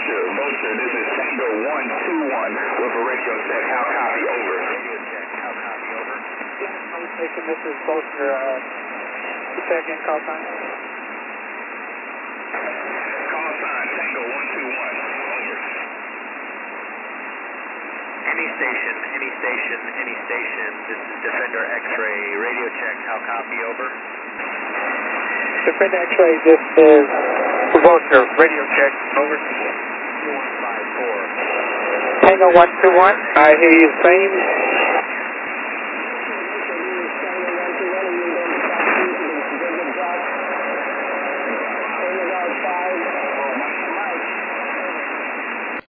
Vulture, this is Tango 121 with a radio check. How copy? Over. Radio check. How copy? Over. Station, this is Vulture. Check in, call sign. Call sign, Tango 121. Over. Any station. This is Defender X-Ray. Radio check. How copy? Over. Defender X-Ray, this is Vulture. Radio check. Over. 2154. Tango 121. I hear you the same.